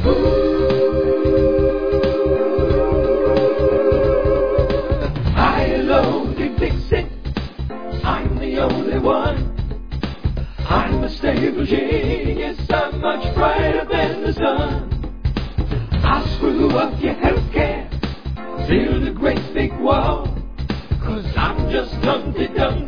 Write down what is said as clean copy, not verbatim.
Hello, Dick Dixon, I'm the only one. I'm a stable genius, I'm much brighter than the sun. I'll screw up your healthcare, build a great big wall, 'cause I'm just Humpty Dumpty.